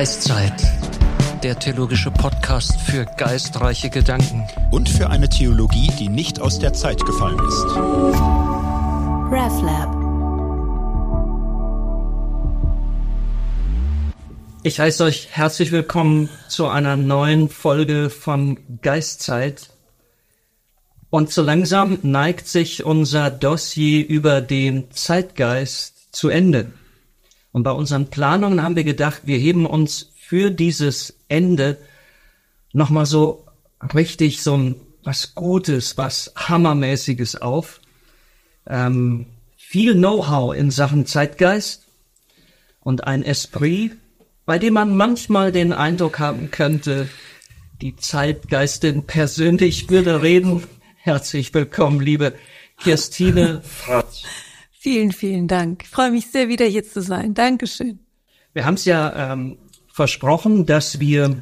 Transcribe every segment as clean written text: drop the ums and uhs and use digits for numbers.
Geistzeit, der theologische Podcast für geistreiche Gedanken. Und für eine Theologie, die nicht aus der Zeit gefallen ist. RefLab. Ich heiße euch herzlich willkommen zu einer neuen Folge von Geistzeit. Und so langsam neigt sich unser Dossier über den Zeitgeist zu Ende. Und bei unseren Planungen haben wir gedacht, wir heben uns für dieses Ende nochmal so richtig was Gutes, was Hammermäßiges auf. Viel Know-how in Sachen Zeitgeist und ein Esprit, bei dem man manchmal den Eindruck haben könnte, die Zeitgeistin persönlich würde reden. Herzlich willkommen, liebe Kirstine Fratz. Vielen, vielen Dank. Ich freue mich sehr, wieder hier zu sein. Dankeschön. Wir haben es ja versprochen, dass wir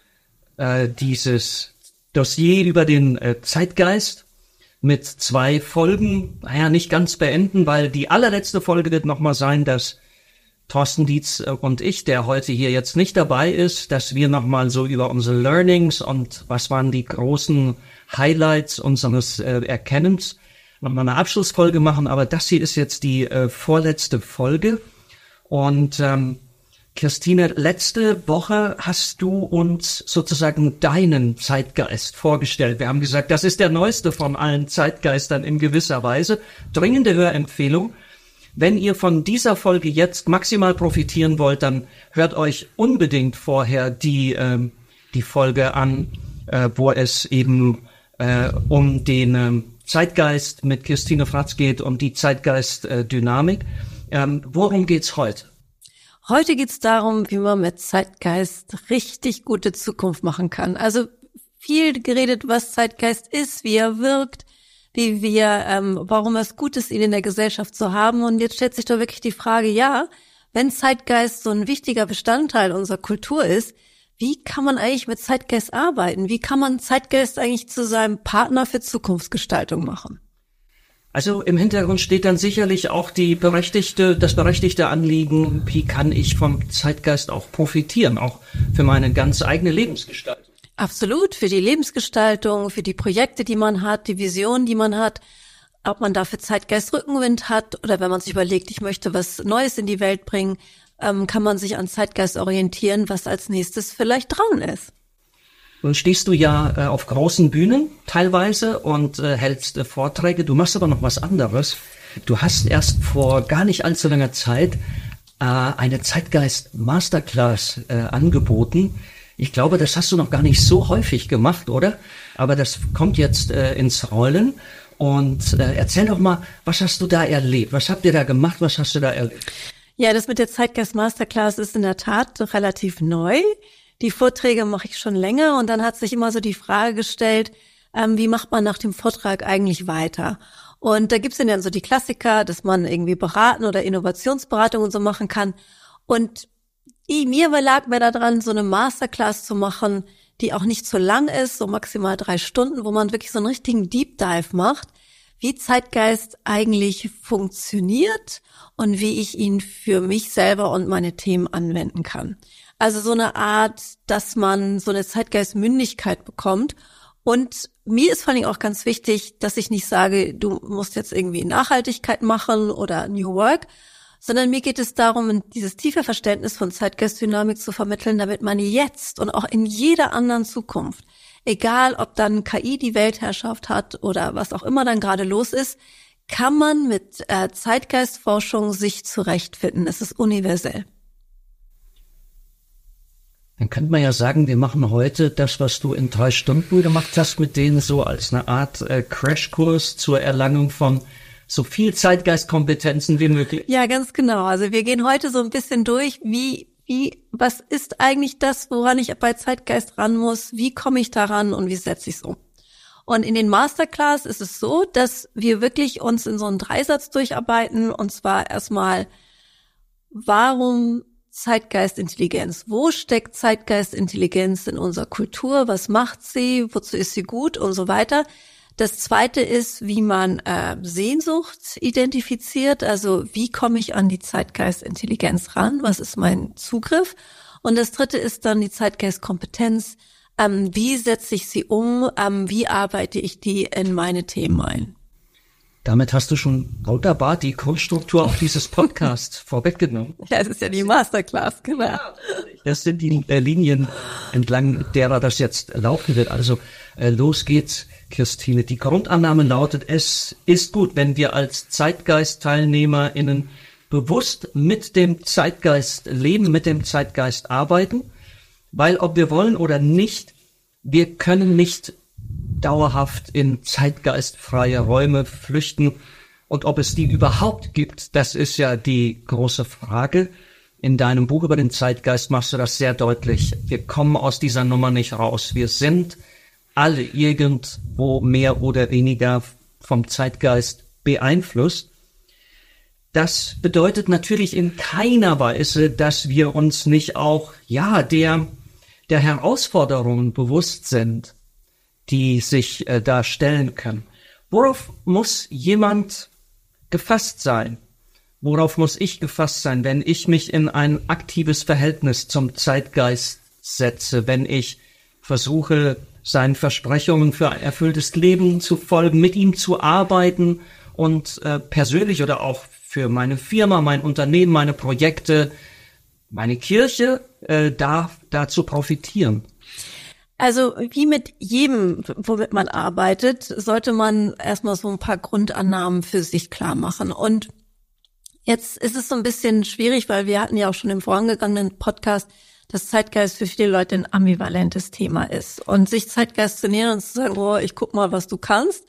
dieses Dossier über den Zeitgeist mit 2 Folgen, nicht ganz beenden, weil die allerletzte Folge wird nochmal sein, dass Thorsten Dietz und ich, der heute hier jetzt nicht dabei ist, dass wir nochmal so über unsere Learnings und was waren die großen Highlights unseres Erkennens nochmal eine Abschlussfolge machen, aber das hier ist jetzt die vorletzte Folge. Und Kirstine, letzte Woche hast du uns sozusagen deinen Zeitgeist vorgestellt. Wir haben gesagt, das ist der neueste von allen Zeitgeistern in gewisser Weise. Dringende Hörempfehlung. Wenn ihr von dieser Folge jetzt maximal profitieren wollt, dann hört euch unbedingt vorher die Folge an, wo es eben um den Zeitgeist mit Kirstine Fratz geht, um die Zeitgeist-Dynamik. Worum geht's heute? Heute geht's darum, wie man mit Zeitgeist richtig gute Zukunft machen kann. Also viel geredet, was Zeitgeist ist, wie er wirkt, wie wir, warum es gut ist, ihn in der Gesellschaft zu haben. Und jetzt stellt sich doch wirklich die Frage, ja, wenn Zeitgeist so ein wichtiger Bestandteil unserer Kultur ist, wie kann man eigentlich mit Zeitgeist arbeiten? Wie kann man Zeitgeist eigentlich zu seinem Partner für Zukunftsgestaltung machen? Also im Hintergrund steht dann sicherlich auch das berechtigte Anliegen, wie kann ich vom Zeitgeist auch profitieren, auch für meine ganz eigene Lebensgestaltung. Absolut, für die Lebensgestaltung, für die Projekte, die man hat, die Vision, die man hat, ob man dafür Zeitgeist Rückenwind hat oder wenn man sich überlegt, ich möchte was Neues in die Welt bringen, kann man sich an Zeitgeist orientieren, was als nächstes vielleicht dran ist. Nun stehst du ja auf großen Bühnen teilweise und hältst Vorträge. Du machst aber noch was anderes. Du hast erst vor gar nicht allzu langer Zeit eine Zeitgeist-Masterclass angeboten. Ich glaube, das hast du noch gar nicht so häufig gemacht, oder? Aber das kommt jetzt ins Rollen. Und erzähl doch mal, was hast du da erlebt? Was habt ihr da gemacht? Was hast du da erlebt? Ja, das mit der Zeitgeist Masterclass ist in der Tat relativ neu. Die Vorträge mache ich schon länger und dann hat sich immer so die Frage gestellt, wie macht man nach dem Vortrag eigentlich weiter? Und da gibt's dann so die Klassiker, dass man irgendwie beraten oder Innovationsberatung und so machen kann. Und lag mir da dran, so eine Masterclass zu machen, die auch nicht so lang ist, so maximal 3 Stunden, wo man wirklich so einen richtigen Deep Dive macht, wie Zeitgeist eigentlich funktioniert und wie ich ihn für mich selber und meine Themen anwenden kann. Also so eine Art, dass man so eine Zeitgeistmündigkeit bekommt. Und mir ist vor allem auch ganz wichtig, dass ich nicht sage, du musst jetzt irgendwie Nachhaltigkeit machen oder New Work, sondern mir geht es darum, dieses tiefe Verständnis von Zeitgeistdynamik zu vermitteln, damit man jetzt und auch in jeder anderen Zukunft, egal ob dann KI die Weltherrschaft hat oder was auch immer dann gerade los ist, kann man mit Zeitgeistforschung sich zurechtfinden. Es ist universell. Dann könnte man ja sagen, wir machen heute das, was du in 3 Stunden gemacht hast, mit denen so als eine Art Crashkurs zur Erlangung von so viel Zeitgeistkompetenzen wie möglich. Ja, ganz genau. Also wir gehen heute so ein bisschen durch, was ist eigentlich das, woran ich bei Zeitgeist ran muss? Wie komme ich daran und wie setze ich es um? Und in den Masterclass ist es so, dass wir wirklich uns in so einen 3-Satz durcharbeiten. Und zwar erstmal, warum Zeitgeistintelligenz? Wo steckt Zeitgeistintelligenz in unserer Kultur? Was macht sie? Wozu ist sie gut? Und so weiter. Das Zweite ist, wie man Sehnsucht identifiziert, also wie komme ich an die Zeitgeistintelligenz ran, was ist mein Zugriff? Und das dritte ist dann die Zeitgeistkompetenz. Wie setze ich sie um? Wie arbeite ich die in meine Themen ein? Damit hast du schon wunderbar die Grundstruktur auch dieses Podcasts vorweggenommen. Ja, es ist ja die Masterclass, genau. Das sind die Linien, entlang derer das jetzt laufen wird. Also los geht's, Christine. Die Grundannahme lautet, es ist gut, wenn wir als Zeitgeist-TeilnehmerInnen bewusst mit dem Zeitgeist leben, mit dem Zeitgeist arbeiten, weil ob wir wollen oder nicht, wir können nicht dauerhaft in zeitgeistfreie Räume flüchten. Und ob es die überhaupt gibt, das ist ja die große Frage. In deinem Buch über den Zeitgeist machst du das sehr deutlich. Wir kommen aus dieser Nummer nicht raus. Wir sind alle irgendwo mehr oder weniger vom Zeitgeist beeinflusst. Das bedeutet natürlich in keiner Weise, dass wir uns nicht auch, der Herausforderungen bewusst sind, die sich da stellen können. Worauf muss jemand gefasst sein? Worauf muss ich gefasst sein, wenn ich mich in ein aktives Verhältnis zum Zeitgeist setze, wenn ich versuche, seinen Versprechungen für ein erfülltes Leben zu folgen, mit ihm zu arbeiten und persönlich oder auch für meine Firma, mein Unternehmen, meine Projekte, meine Kirche, da zu profitieren? Also wie mit jedem, womit man arbeitet, sollte man erstmal so ein paar Grundannahmen für sich klar machen. Und jetzt ist es so ein bisschen schwierig, weil wir hatten ja auch schon im vorangegangenen Podcast, dass Zeitgeist für viele Leute ein ambivalentes Thema ist. Und sich Zeitgeist zu nähern und zu sagen, ich guck mal, was du kannst,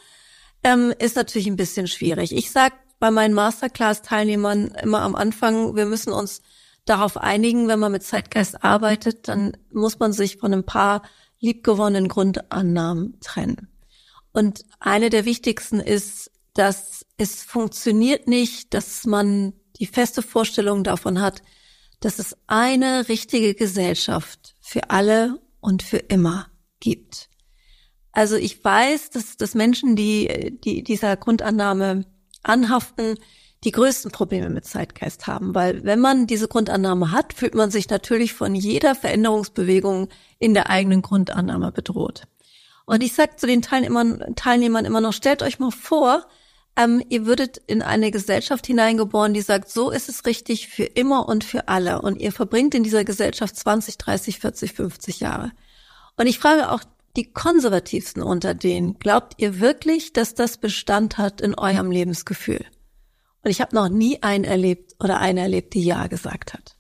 ist natürlich ein bisschen schwierig. Ich sag bei meinen Masterclass-Teilnehmern immer am Anfang, wir müssen uns darauf einigen, wenn man mit Zeitgeist arbeitet, dann muss man sich von ein paar liebgewonnenen Grundannahmen trennen. Und eine der wichtigsten ist, dass es funktioniert nicht, dass man die feste Vorstellung davon hat, dass es eine richtige Gesellschaft für alle und für immer gibt. Also ich weiß, dass Menschen, die dieser Grundannahme anhaften, die größten Probleme mit Zeitgeist haben, weil wenn man diese Grundannahme hat, fühlt man sich natürlich von jeder Veränderungsbewegung in der eigenen Grundannahme bedroht. Und ich sage zu den Teilnehmern immer noch, stellt euch mal vor, ihr würdet in eine Gesellschaft hineingeboren, die sagt, so ist es richtig für immer und für alle. Und ihr verbringt in dieser Gesellschaft 20, 30, 40, 50 Jahre. Und ich frage auch die Konservativsten unter denen, glaubt ihr wirklich, dass das Bestand hat in eurem Lebensgefühl? Und ich habe noch nie einen erlebt, die Ja gesagt hat.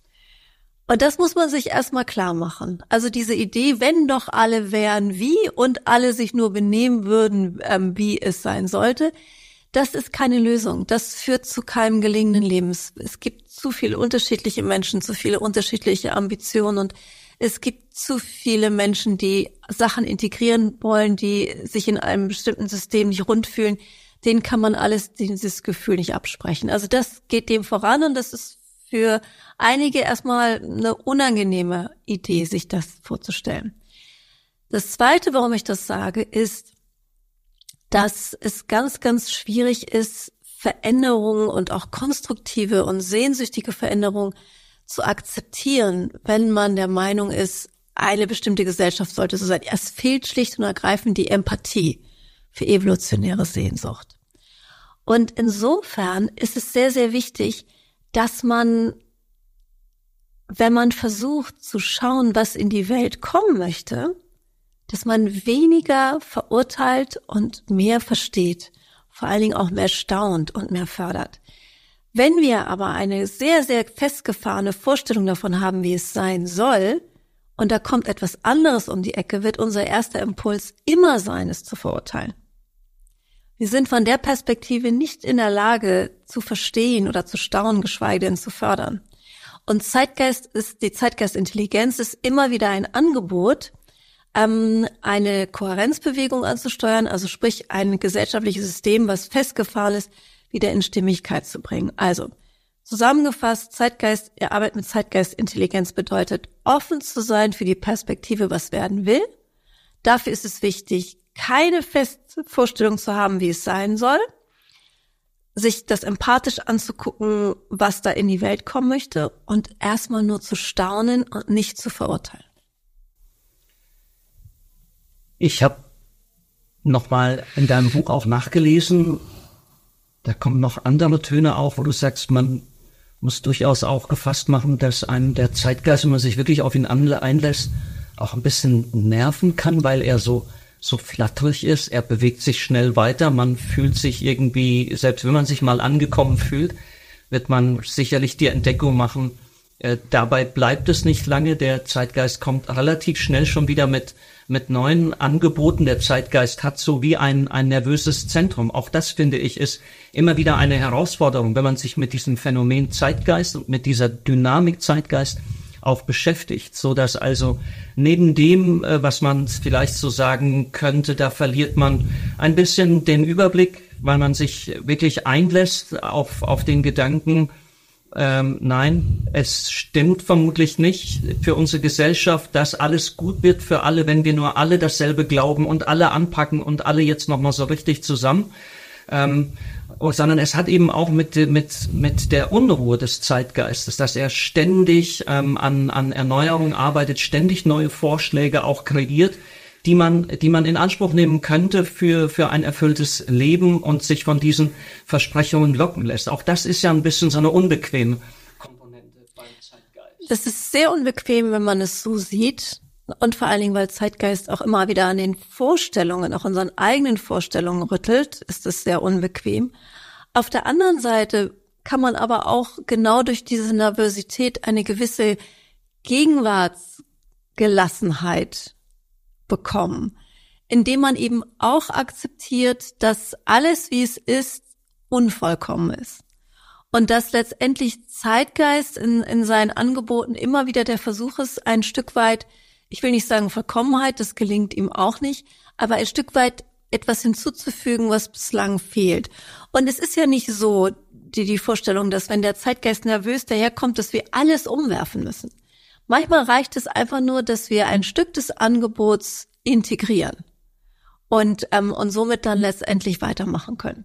Und das muss man sich erstmal klar machen. Also diese Idee, wenn doch alle wären wie und alle sich nur benehmen würden, wie es sein sollte, das ist keine Lösung. Das führt zu keinem gelingenden Leben. Es gibt zu viele unterschiedliche Menschen, zu viele unterschiedliche Ambitionen und es gibt zu viele Menschen, die Sachen integrieren wollen, die sich in einem bestimmten System nicht rund fühlen. Denen kann man dieses Gefühl nicht absprechen. Also das geht dem voran und das ist für einige erstmal eine unangenehme Idee, sich das vorzustellen. Das Zweite, warum ich das sage, ist, dass es ganz, ganz schwierig ist, Veränderungen und auch konstruktive und sehnsüchtige Veränderungen zu akzeptieren, wenn man der Meinung ist, eine bestimmte Gesellschaft sollte so sein. Es fehlt schlicht und ergreifend die Empathie für evolutionäre Sehnsucht. Und insofern ist es sehr, sehr wichtig, dass man, wenn man versucht zu schauen, was in die Welt kommen möchte, dass man weniger verurteilt und mehr versteht, vor allen Dingen auch mehr staunt und mehr fördert. Wenn wir aber eine sehr, sehr festgefahrene Vorstellung davon haben, wie es sein soll, und da kommt etwas anderes um die Ecke, wird unser erster Impuls immer sein, es zu verurteilen. Wir sind von der Perspektive nicht in der Lage zu verstehen oder zu staunen, geschweige denn zu fördern. Und die Zeitgeistintelligenz ist immer wieder ein Angebot, eine Kohärenzbewegung anzusteuern, also sprich ein gesellschaftliches System, was festgefahren ist, wieder in Stimmigkeit zu bringen. Also zusammengefasst, Arbeit mit Zeitgeistintelligenz bedeutet, offen zu sein für die Perspektive, was werden will. Dafür ist es wichtig, keine feste Vorstellung zu haben, wie es sein soll. sich das empathisch anzugucken, was da in die Welt kommen möchte und erstmal nur zu staunen und nicht zu verurteilen. Ich habe nochmal in deinem Buch auch nachgelesen, da kommen noch andere Töne auf, wo du sagst, man muss durchaus auch gefasst machen, dass einem der Zeitgeist, wenn man sich wirklich auf ihn einlässt, auch ein bisschen nerven kann, weil er so flatterig ist, er bewegt sich schnell weiter, man fühlt sich irgendwie, selbst wenn man sich mal angekommen fühlt, wird man sicherlich die Entdeckung machen, dabei bleibt es nicht lange, der Zeitgeist kommt relativ schnell schon wieder mit neuen Angeboten, der Zeitgeist hat so wie ein nervöses Zentrum, auch das finde ich ist immer wieder eine Herausforderung, wenn man sich mit diesem Phänomen Zeitgeist und mit dieser Dynamik Zeitgeist auch beschäftigt, so dass also neben dem, was man vielleicht so sagen könnte, da verliert man ein bisschen den Überblick, weil man sich wirklich einlässt auf den Gedanken, nein, es stimmt vermutlich nicht für unsere Gesellschaft, dass alles gut wird für alle, wenn wir nur alle dasselbe glauben und alle anpacken und alle jetzt nochmal so richtig zusammen. Sondern es hat eben auch mit der Unruhe des Zeitgeistes, dass er ständig an Erneuerung arbeitet, ständig neue Vorschläge auch kreiert, die man in Anspruch nehmen könnte für ein erfülltes Leben und sich von diesen Versprechungen locken lässt. Auch das ist ja ein bisschen so eine unbequeme Komponente beim Zeitgeist. Das ist sehr unbequem, wenn man es so sieht. Und vor allen Dingen, weil Zeitgeist auch immer wieder an den Vorstellungen, auch unseren eigenen Vorstellungen rüttelt, ist es sehr unbequem. Auf der anderen Seite kann man aber auch genau durch diese Nervosität eine gewisse Gegenwartsgelassenheit bekommen, indem man eben auch akzeptiert, dass alles, wie es ist, unvollkommen ist. Und dass letztendlich Zeitgeist in seinen Angeboten immer wieder der Versuch ist, ein Stück weit, ich will nicht sagen Vollkommenheit, das gelingt ihm auch nicht, aber ein Stück weit etwas hinzuzufügen, was bislang fehlt. Und es ist ja nicht so, die Vorstellung, dass wenn der Zeitgeist nervös daherkommt, dass wir alles umwerfen müssen. Manchmal reicht es einfach nur, dass wir ein Stück des Angebots integrieren und somit dann letztendlich weitermachen können.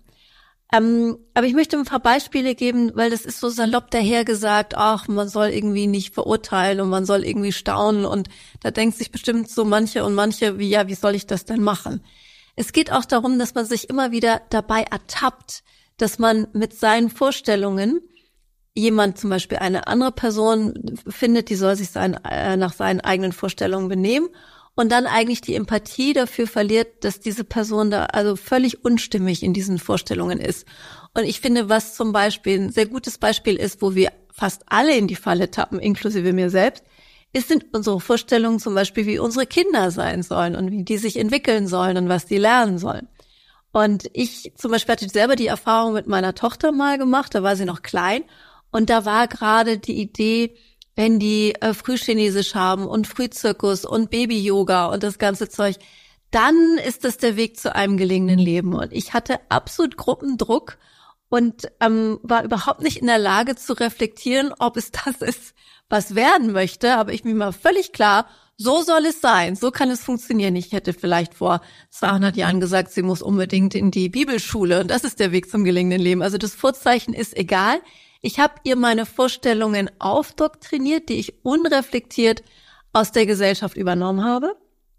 Aber ich möchte ein paar Beispiele geben, weil das ist so salopp dahergesagt, ach, man soll irgendwie nicht verurteilen und man soll irgendwie staunen und da denkt sich bestimmt so manche und manche, wie soll ich das denn machen? Es geht auch darum, dass man sich immer wieder dabei ertappt, dass man mit seinen Vorstellungen jemand, zum Beispiel eine andere Person findet, die soll sich nach seinen eigenen Vorstellungen benehmen und dann eigentlich die Empathie dafür verliert, dass diese Person da also völlig unstimmig in diesen Vorstellungen ist. Und ich finde, was zum Beispiel ein sehr gutes Beispiel ist, wo wir fast alle in die Falle tappen, inklusive mir selbst, sind unsere Vorstellungen zum Beispiel, wie unsere Kinder sein sollen und wie die sich entwickeln sollen und was die lernen sollen. Und ich zum Beispiel hatte selber die Erfahrung mit meiner Tochter mal gemacht, da war sie noch klein und da war gerade die Idee, wenn die Frühchinesisch haben und Frühzirkus und Baby-Yoga und das ganze Zeug, dann ist das der Weg zu einem gelingenden Leben. Und ich hatte absolut Gruppendruck und war überhaupt nicht in der Lage zu reflektieren, ob es das ist, was werden möchte. Aber ich bin mir völlig klar, so soll es sein, so kann es funktionieren. Ich hätte vielleicht vor 200 Jahren gesagt, sie muss unbedingt in die Bibelschule und das ist der Weg zum gelingenden Leben. Also das Vorzeichen ist egal. Ich habe ihr meine Vorstellungen aufdoktriniert, die ich unreflektiert aus der Gesellschaft übernommen habe.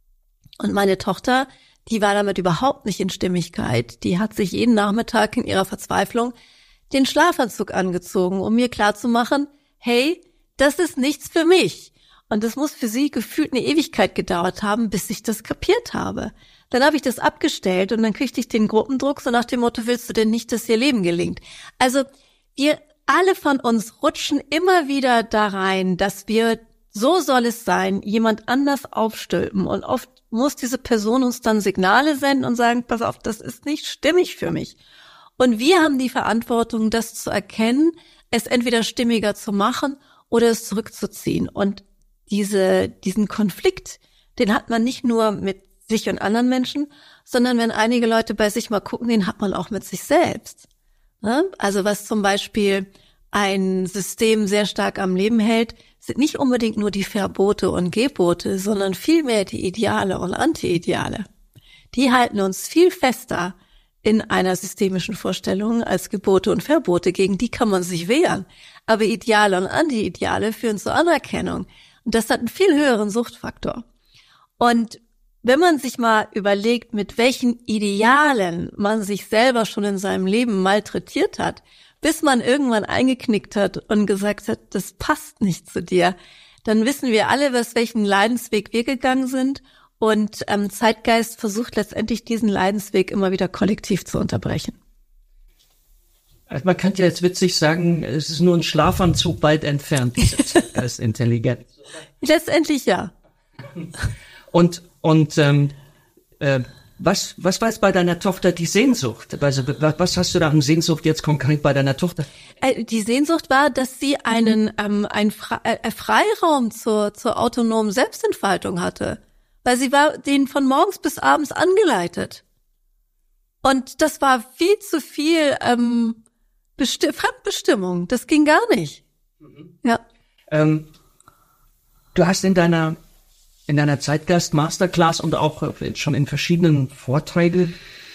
Und meine Tochter, die war damit überhaupt nicht in Stimmigkeit. Die hat sich jeden Nachmittag in ihrer Verzweiflung den Schlafanzug angezogen, um mir klarzumachen, hey, das ist nichts für mich. Und das muss für sie gefühlt eine Ewigkeit gedauert haben, bis ich das kapiert habe. Dann habe ich das abgestellt und dann kriegte ich den Gruppendruck so nach dem Motto, willst du denn nicht, dass ihr Leben gelingt? Also wir alle von uns rutschen immer wieder da rein, dass wir, so soll es sein, jemand anders aufstülpen. Und oft muss diese Person uns dann Signale senden und sagen, pass auf, das ist nicht stimmig für mich. Und wir haben die Verantwortung, das zu erkennen, es entweder stimmiger zu machen oder es zurückzuziehen. Und diesen Konflikt, den hat man nicht nur mit sich und anderen Menschen, sondern wenn einige Leute bei sich mal gucken, den hat man auch mit sich selbst. Also was zum Beispiel ein System sehr stark am Leben hält, sind nicht unbedingt nur die Verbote und Gebote, sondern vielmehr die Ideale und Anti-Ideale. Die halten uns viel fester in einer systemischen Vorstellung als Gebote und Verbote, gegen die kann man sich wehren. Aber Ideale und Anti-Ideale führen zur Anerkennung. Und das hat einen viel höheren Suchtfaktor. Und wenn man sich mal überlegt, mit welchen Idealen man sich selber schon in seinem Leben malträtiert hat, bis man irgendwann eingeknickt hat und gesagt hat, das passt nicht zu dir, dann wissen wir alle, welchen Leidensweg wir gegangen sind. Und Zeitgeist versucht letztendlich diesen Leidensweg immer wieder kollektiv zu unterbrechen. Also man könnte jetzt witzig sagen, es ist nur ein Schlafanzug weit entfernt, dieser Zeitgeistintelligenz. Letztendlich ja. Und was war jetzt bei deiner Tochter die Sehnsucht? Also, was hast du da an Sehnsucht jetzt konkret bei deiner Tochter? Die Sehnsucht war, dass sie einen Freiraum zur autonomen Selbstentfaltung hatte. Weil sie war denen von morgens bis abends angeleitet. Und das war viel zu viel Fremdbestimmung. Das ging gar nicht. Ja. Du hast in deiner Zeitgeist Masterclass und auch schon in verschiedenen Vorträgen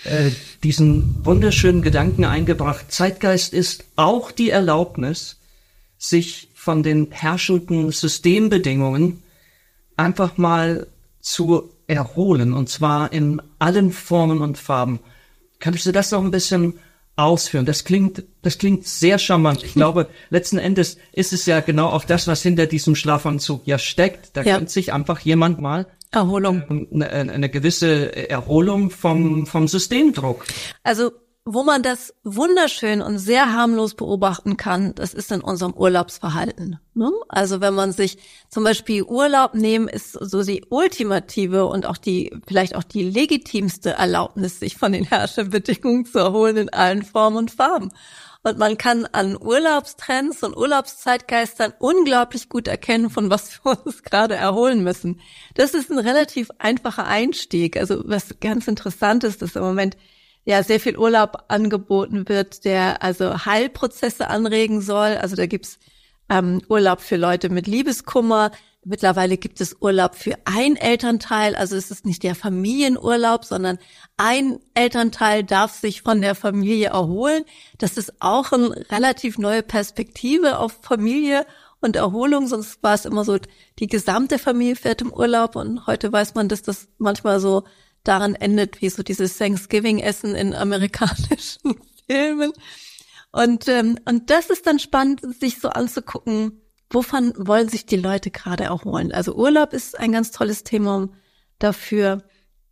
diesen wunderschönen Gedanken eingebracht. Zeitgeist ist auch die Erlaubnis, sich von den herrschenden Systembedingungen einfach mal zu erholen, und zwar in allen Formen und Farben. Könntest du das noch ein bisschen ausführen? Das klingt sehr charmant. Ich glaube, letzten Endes ist es ja genau auch das, was hinter diesem Schlafanzug ja steckt. Da könnte sich einfach jemand mal Erholung, eine gewisse Erholung vom Systemdruck. Also wo man das wunderschön und sehr harmlos beobachten kann, das ist in unserem Urlaubsverhalten. Ne? Also wenn man sich zum Beispiel Urlaub nehmen, ist so die ultimative und auch vielleicht auch die legitimste Erlaubnis, sich von den Herrscherbedingungen zu erholen in allen Formen und Farben. Und man kann an Urlaubstrends und Urlaubszeitgeistern unglaublich gut erkennen, von was wir uns gerade erholen müssen. Das ist ein relativ einfacher Einstieg. Also was ganz interessant ist, dass im Moment ja sehr viel Urlaub angeboten wird, der also Heilprozesse anregen soll. Also da gibt's Urlaub für Leute mit Liebeskummer. Mittlerweile gibt es Urlaub für ein Elternteil. Also es ist nicht der Familienurlaub, sondern ein Elternteil darf sich von der Familie erholen. Das ist auch eine relativ neue Perspektive auf Familie und Erholung. Sonst war es immer so, die gesamte Familie fährt im Urlaub. Und heute weiß man, dass das manchmal so daran endet, wie so dieses Thanksgiving-Essen in amerikanischen Filmen. Und das ist dann spannend, sich so anzugucken, wovon wollen sich die Leute gerade erholen. Also Urlaub ist ein ganz tolles Thema dafür.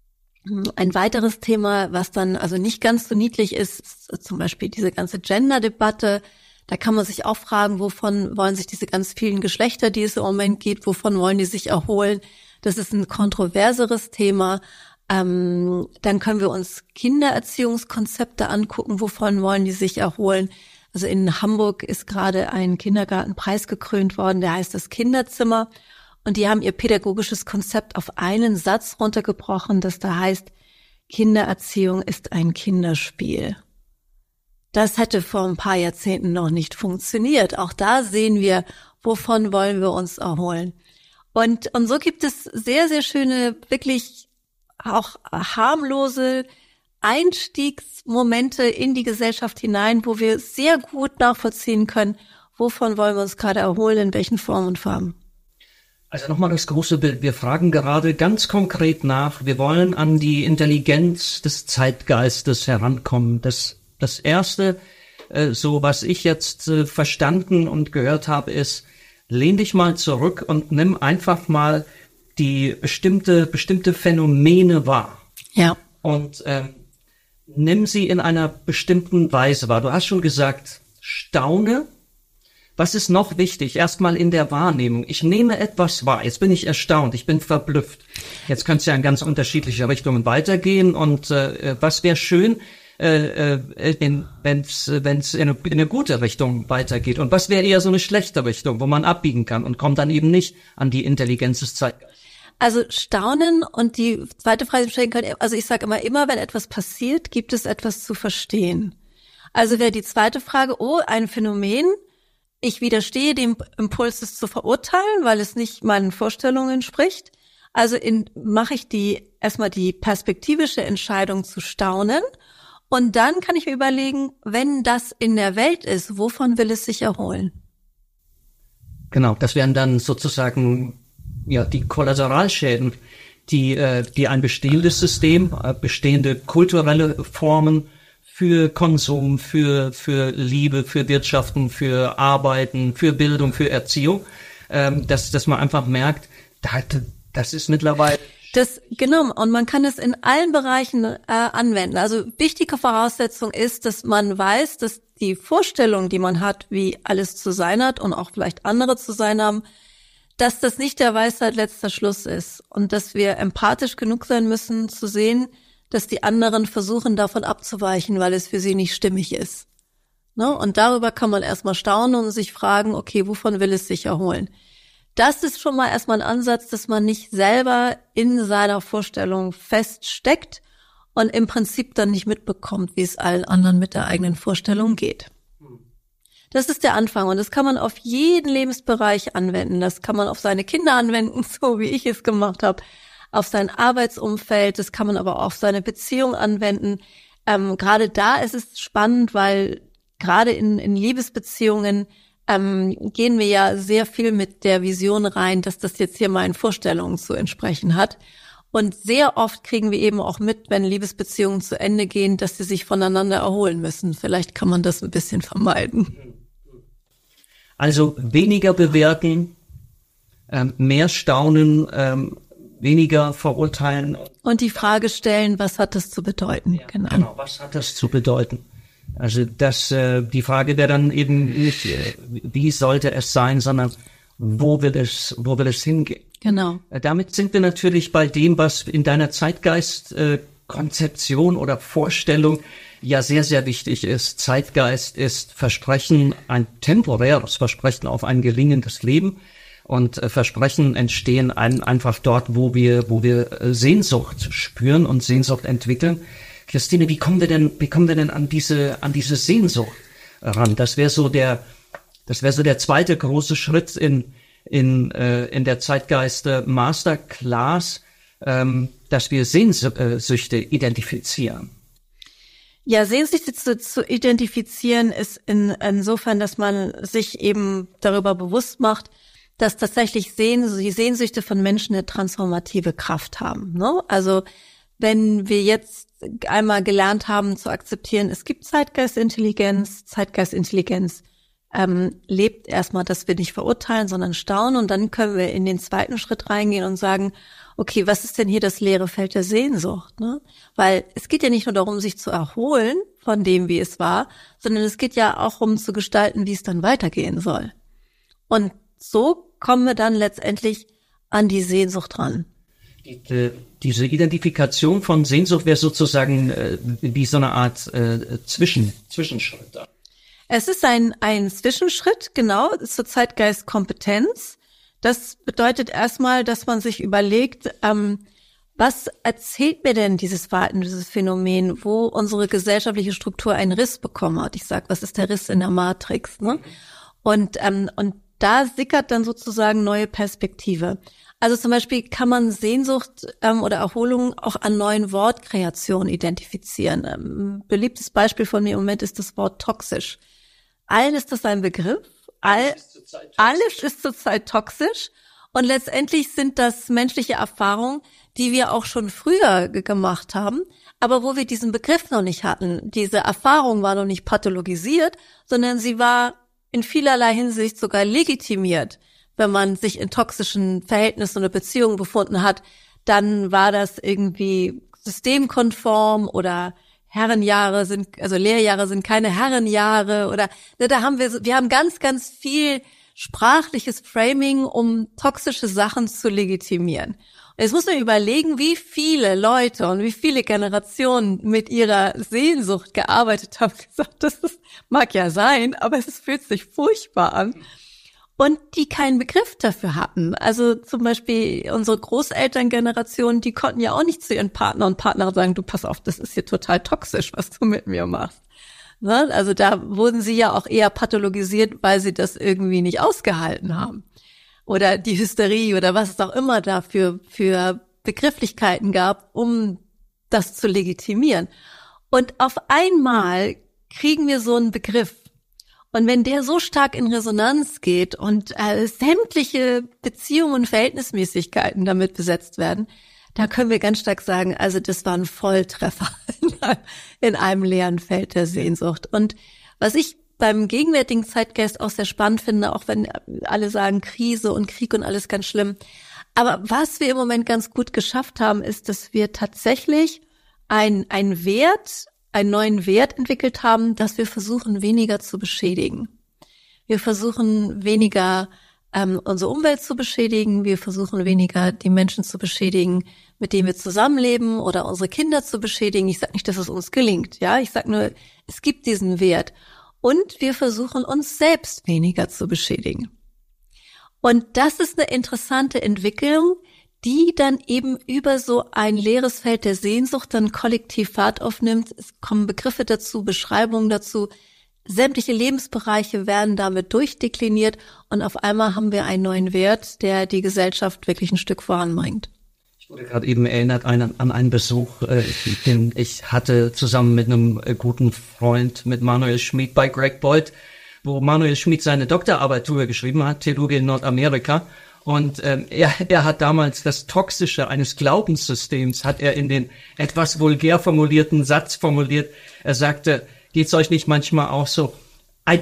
Ein weiteres Thema, was dann also nicht ganz so niedlich ist, ist zum Beispiel diese ganze Gender-Debatte. Da kann man sich auch fragen, wovon wollen sich diese ganz vielen Geschlechter, die es im Moment gibt, wovon wollen die sich erholen? Das ist ein kontroverseres Thema. Dann können wir uns Kindererziehungskonzepte angucken, wovon wollen die sich erholen. Also in Hamburg ist gerade ein Kindergartenpreis gekrönt worden, der heißt das Kinderzimmer. Und die haben ihr pädagogisches Konzept auf einen Satz runtergebrochen, das da heißt, Kindererziehung ist ein Kinderspiel. Das hätte vor ein paar Jahrzehnten noch nicht funktioniert. Auch da sehen wir, wovon wollen wir uns erholen. Und so gibt es sehr, sehr schöne, wirklich auch harmlose Einstiegsmomente in die Gesellschaft hinein, wo wir sehr gut nachvollziehen können, wovon wollen wir uns gerade erholen, in welchen Formen und Farben. Also nochmal das große Bild. Wir fragen gerade ganz konkret nach. Wir wollen an die Intelligenz des Zeitgeistes herankommen. Das Erste, so was ich jetzt verstanden und gehört habe, ist, lehn dich mal zurück und nimm einfach mal die bestimmte Phänomene wahr. Ja. Und nimm sie in einer bestimmten Weise wahr. Du hast schon gesagt, staune. Was ist noch wichtig? Erstmal in der Wahrnehmung. Ich nehme etwas wahr. Jetzt bin ich erstaunt. Ich bin verblüfft. Jetzt könnte es ja in ganz unterschiedliche Richtungen weitergehen. Und was wäre schön, wenn es in eine gute Richtung weitergeht? Und was wäre eher so eine schlechte Richtung, wo man abbiegen kann und kommt dann eben nicht an die Intelligenz des Zeitgeistes? Also staunen und die zweite Frage stellen können, also ich sage immer, wenn etwas passiert, gibt es etwas zu verstehen. Also wäre die zweite Frage, ein Phänomen, ich widerstehe dem Impuls, es zu verurteilen, weil es nicht meinen Vorstellungen entspricht. Also mache ich erstmal die perspektivische Entscheidung zu staunen Und dann kann ich mir überlegen, wenn das in der Welt ist, wovon will es sich erholen? Genau, das wären dann sozusagen ja die Kollateralschäden, die ein bestehendes System, bestehende kulturelle Formen für Konsum, für Liebe, für Wirtschaften, für Arbeiten, für Bildung, für Erziehung, dass man einfach merkt, das ist mittlerweile Genau, und man kann es in allen Bereichen anwenden. Also wichtige Voraussetzung ist, dass man weiß, dass die Vorstellung, die man hat, wie alles zu sein hat und auch vielleicht andere zu sein haben, dass das nicht der Weisheit letzter Schluss ist und dass wir empathisch genug sein müssen, zu sehen, dass die anderen versuchen, davon abzuweichen, weil es für sie nicht stimmig ist. Ne? Und darüber kann man erstmal staunen und sich fragen, okay, wovon will es sich erholen? Das ist schon mal erstmal ein Ansatz, dass man nicht selber in seiner Vorstellung feststeckt und im Prinzip dann nicht mitbekommt, wie es allen anderen mit der eigenen Vorstellung geht. Das ist der Anfang und das kann man auf jeden Lebensbereich anwenden. Das kann man auf seine Kinder anwenden, so wie ich es gemacht habe, auf sein Arbeitsumfeld, das kann man aber auch auf seine Beziehung anwenden. Gerade da ist es spannend, weil gerade in Liebesbeziehungen gehen wir ja sehr viel mit der Vision rein, dass das jetzt hier meinen Vorstellungen zu entsprechen hat. Und sehr oft kriegen wir eben auch mit, wenn Liebesbeziehungen zu Ende gehen, dass sie sich voneinander erholen müssen. Vielleicht kann man das ein bisschen vermeiden. Also weniger bewerten, mehr staunen, weniger verurteilen. Und die Frage stellen, was hat das zu bedeuten? Ja, genau, was hat das zu bedeuten? Also die Frage wäre dann eben nicht, wie sollte es sein, sondern wo will es hingehen? Genau. Damit sind wir natürlich bei dem, was in deiner Zeitgeist-Konzeption oder Vorstellung ja sehr, sehr wichtig ist. Zeitgeist ist Versprechen, ein temporäres Versprechen auf ein gelingendes Leben. Und Versprechen entstehen einfach dort, wo wir Sehnsucht spüren und Sehnsucht entwickeln. Christine, wie kommen wir denn an diese Sehnsucht ran? Das wäre so der zweite große Schritt in der Zeitgeist Masterclass, dass wir Sehnsüchte identifizieren. Ja, Sehnsüchte zu identifizieren ist insofern, dass man sich eben darüber bewusst macht, dass tatsächlich die Sehnsüchte von Menschen eine transformative Kraft haben. Ne? Also wenn wir jetzt einmal gelernt haben zu akzeptieren, es gibt Zeitgeistintelligenz lebt erstmal, dass wir nicht verurteilen, sondern staunen, und dann können wir in den zweiten Schritt reingehen und sagen, okay, was ist denn hier das leere Feld der Sehnsucht? Ne? Weil es geht ja nicht nur darum, sich zu erholen von dem, wie es war, sondern es geht ja auch um zu gestalten, wie es dann weitergehen soll. Und so kommen wir dann letztendlich an die Sehnsucht ran. Diese Identifikation von Sehnsucht wäre sozusagen wie so eine Art Zwischenschritt. Es ist ein Zwischenschritt, genau, zur Zeitgeistkompetenz. Das bedeutet erstmal, dass man sich überlegt, was erzählt mir denn dieses Verhalten, dieses Phänomen, wo unsere gesellschaftliche Struktur einen Riss bekommen hat. Ich sage, was ist der Riss in der Matrix? Ne? Und da sickert dann sozusagen neue Perspektive. Also zum Beispiel kann man Sehnsucht oder Erholung auch an neuen Wortkreationen identifizieren. Beliebtes Beispiel von mir im Moment ist das Wort toxisch. Allen ist das ein Begriff. Alles ist zurzeit toxisch. Und letztendlich sind das menschliche Erfahrungen, die wir auch schon früher gemacht haben, aber wo wir diesen Begriff noch nicht hatten. Diese Erfahrung war noch nicht pathologisiert, sondern sie war in vielerlei Hinsicht sogar legitimiert. Wenn man sich in toxischen Verhältnissen oder Beziehungen befunden hat, dann war das irgendwie systemkonform, oder Lehrjahre sind keine Herrenjahre, oder wir haben ganz, ganz viel sprachliches Framing, um toxische Sachen zu legitimieren. Und jetzt muss man überlegen, wie viele Leute und wie viele Generationen mit ihrer Sehnsucht gearbeitet haben, gesagt, mag ja sein, aber es fühlt sich furchtbar an. Und die keinen Begriff dafür hatten. Also zum Beispiel unsere Großelterngeneration, die konnten ja auch nicht zu ihren Partner und Partnerinnen sagen, du pass auf, das ist hier total toxisch, was du mit mir machst. Ne? Also da wurden sie ja auch eher pathologisiert, weil sie das irgendwie nicht ausgehalten haben. Oder die Hysterie oder was es auch immer da für Begrifflichkeiten gab, um das zu legitimieren. Und auf einmal kriegen wir so einen Begriff. Und wenn der so stark in Resonanz geht und sämtliche Beziehungen und Verhältnismäßigkeiten damit besetzt werden, da können wir ganz stark sagen, also das war ein Volltreffer in einem leeren Feld der Sehnsucht. Und was ich beim gegenwärtigen Zeitgeist auch sehr spannend finde, auch wenn alle sagen Krise und Krieg und alles ganz schlimm, aber was wir im Moment ganz gut geschafft haben, ist, dass wir tatsächlich einen neuen Wert entwickelt haben, dass wir versuchen, weniger zu beschädigen. Wir versuchen weniger unsere Umwelt zu beschädigen. Wir versuchen weniger die Menschen zu beschädigen, mit denen wir zusammenleben, oder unsere Kinder zu beschädigen. Ich sage nicht, dass es uns gelingt. Ja, ich sage nur, es gibt diesen Wert. Und wir versuchen, uns selbst weniger zu beschädigen. Und das ist eine interessante Entwicklung, die dann eben über so ein leeres Feld der Sehnsucht dann kollektiv Fahrt aufnimmt. Es kommen Begriffe dazu, Beschreibungen dazu. Sämtliche Lebensbereiche werden damit durchdekliniert und auf einmal haben wir einen neuen Wert, der die Gesellschaft wirklich ein Stück voranbringt. Ich wurde gerade eben erinnert an einen Besuch, den ich hatte zusammen mit einem guten Freund, mit Manuel Schmid bei Greg Boyd, wo Manuel Schmid seine Doktorarbeit drüber geschrieben hat, Theologie in Nordamerika. Und er hat damals das Toxische eines Glaubenssystems, hat er in den etwas vulgär formulierten Satz formuliert. Er sagte, geht's euch nicht manchmal auch so, I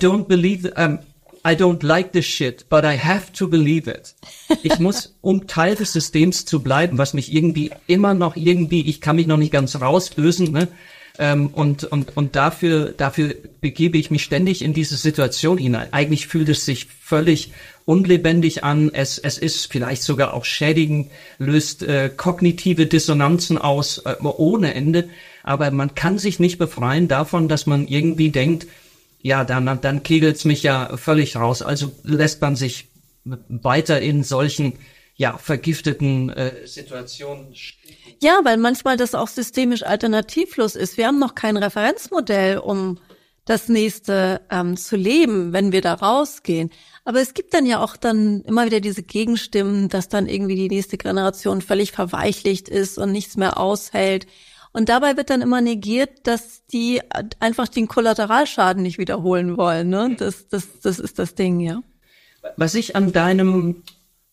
don't like this shit, but I have to believe it. Ich muss, um Teil des Systems zu bleiben, was mich irgendwie immer noch ich kann mich noch nicht ganz rauslösen, ne? Und dafür begebe ich mich ständig in diese Situation hinein. Eigentlich fühlt es sich völlig unlebendig an. Es ist vielleicht sogar auch schädigend, löst kognitive Dissonanzen aus ohne Ende. Aber man kann sich nicht befreien davon, dass man irgendwie denkt, ja, dann kegelt's mich ja völlig raus. Also lässt man sich weiter in solchen, ja, vergifteten Situationen. Ja, weil manchmal das auch systemisch alternativlos ist. Wir haben noch kein Referenzmodell, um das nächste zu leben, wenn wir da rausgehen. Aber es gibt dann ja auch dann immer wieder diese Gegenstimmen, dass dann irgendwie die nächste Generation völlig verweichlicht ist und nichts mehr aushält. Und dabei wird dann immer negiert, dass die einfach den Kollateralschaden nicht wiederholen wollen. Ne? Das ist das Ding, ja. Was ich an deiner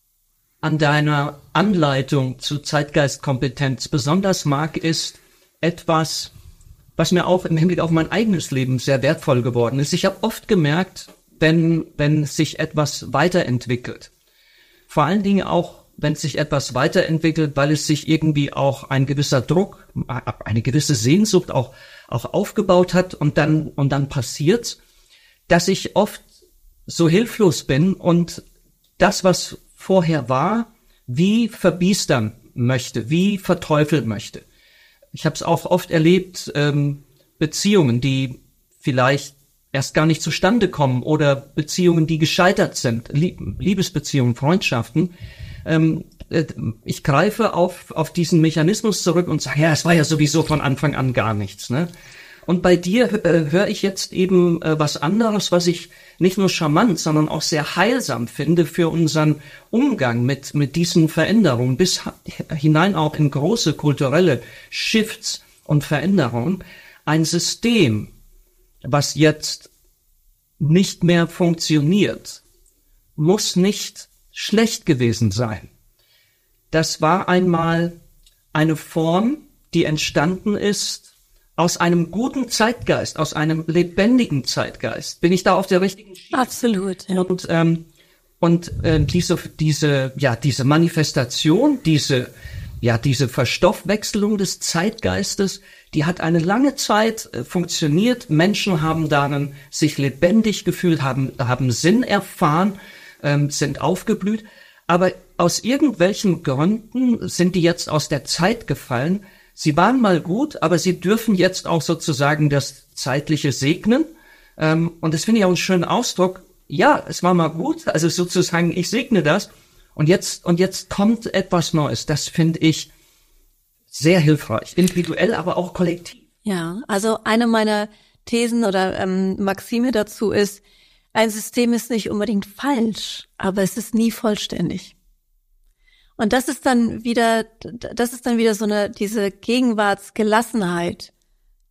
Anleitung zu Zeitgeistkompetenz besonders mag, ist etwas, was mir auch im Hinblick auf mein eigenes Leben sehr wertvoll geworden ist. Ich habe oft gemerkt, wenn sich etwas weiterentwickelt, vor allen Dingen auch, wenn sich etwas weiterentwickelt, weil es sich irgendwie auch ein gewisser Druck, eine gewisse Sehnsucht auch aufgebaut hat und dann passiert, dass ich oft so hilflos bin und das, was vorher war, wie verbiestern möchte, wie verteufeln möchte. Ich habe es auch oft erlebt, Beziehungen, die vielleicht erst gar nicht zustande kommen oder Beziehungen, die gescheitert sind, Liebesbeziehungen, Freundschaften. Ich greife auf diesen Mechanismus zurück und sage, ja, es war ja sowieso von Anfang an gar nichts, ne? Und bei dir höre ich jetzt eben was anderes, was ich nicht nur charmant, sondern auch sehr heilsam finde für unseren Umgang mit diesen Veränderungen, bis hinein auch in große kulturelle Shifts und Veränderungen. Ein System, was jetzt nicht mehr funktioniert, muss nicht schlecht gewesen sein. Das war einmal eine Form, die entstanden ist aus einem guten Zeitgeist, aus einem lebendigen Zeitgeist. Bin ich da auf der richtigen Schiene? Absolut. Ja. Und diese Manifestation, diese Verstoffwechselung des Zeitgeistes, die hat eine lange Zeit funktioniert. Menschen haben darin sich lebendig gefühlt, haben Sinn erfahren, sind aufgeblüht. Aber aus irgendwelchen Gründen sind die jetzt aus der Zeit gefallen. Sie waren mal gut, aber sie dürfen jetzt auch sozusagen das Zeitliche segnen. Und das finde ich auch einen schönen Ausdruck. Ja, es war mal gut, also sozusagen, ich segne das. Und jetzt kommt etwas Neues. Das finde ich sehr hilfreich, individuell, aber auch kollektiv. Ja, also eine meiner Thesen oder Maxime dazu ist, ein System ist nicht unbedingt falsch, aber es ist nie vollständig. Und das ist dann wieder so diese Gegenwartsgelassenheit,